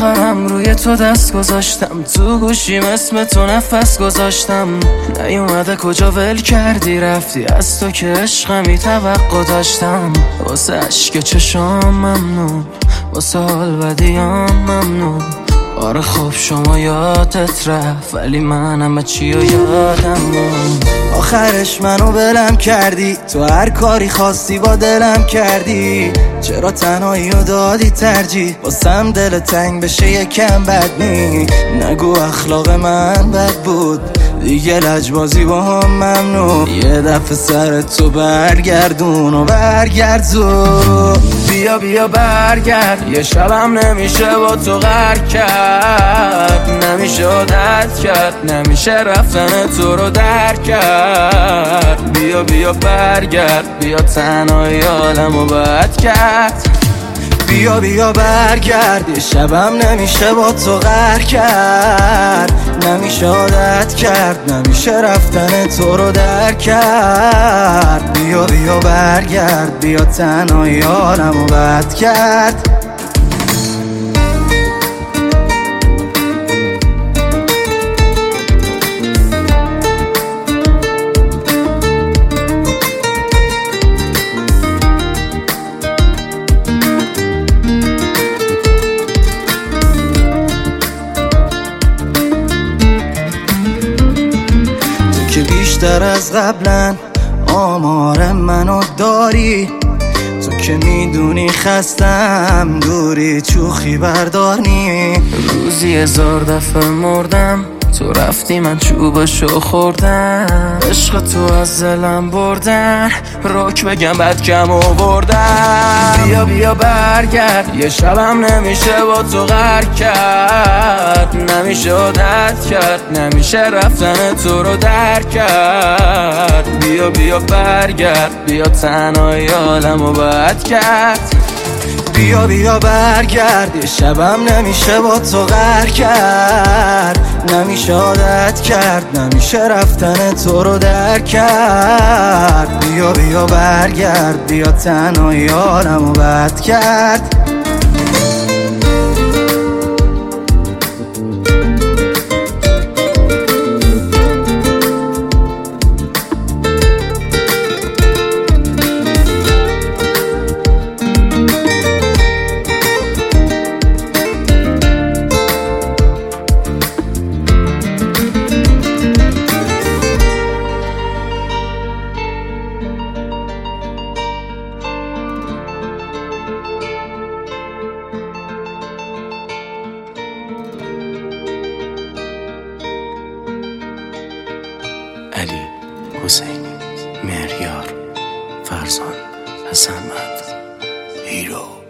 آخرم روی تو دست گذاشتم، تو گوشیم اسم تو نفس گذاشتم. نیومده کجا ول کردی رفتی، از تو که عشقمی توقع داشتم. واسه عشق چشام ممنون، واسه حال بدیام ممنون. آره خب شما یادت رفت، ولی من همه چی رو یادم موند. آخرش منو بلم کردی، تو هر کاری خواستی با دلم کردی. چرا تنهایی رو دادی ترجیح، واسم دل تنگ بشه یکم بد نی. نگو اخلاق من بد بود، دیگه لجبازی با هم ممنوع. یه دفعه سر تو برگردون و برگردون. بیا بیا برگرد، یه شبم نمیشه با تو غر کرد. نمیشه عادت کرد، نمیشه رفتن تو رو در کرد. بیا بیا برگرد، بیا تنهایی حالمو بد کرد. بیا بیا برگرد، یه شبم نمیشه با تو غر کرد. نمیشه عادت کرد، نمیشه رفتن تو رو در کرد. بیا بیا برگرد، بیا تنهایی حالمو بد کرد. که بیشتر از قبلا آمار منو داری، تو که میدونی خستم دوری چوخی بردارنی. روزی 1000 دفعه مردم، تو رفتی من چوبشو خوردم. عشق تو از دلم بردن، روک بگم بد کم آوردم. بیا بیا برگرد، یه شبم نمیشه با تو غر کرد. نمیشه عادت کرد، نمیشه رفتن تو رو در کرد. بیا بیا برگرد، بیا تنهایی حالمو بد کرد. بیا بیا برگرد، یه شبم نمیشه با تو غر کرد. نمیشه عادت کرد، نمیشه رفتن تو رو در کرد. بیا بیا برگرد، بیا تنهایی حالمو بد کرد. علی، حسینی، مهریار، فرزان، حسن مند، هیرو.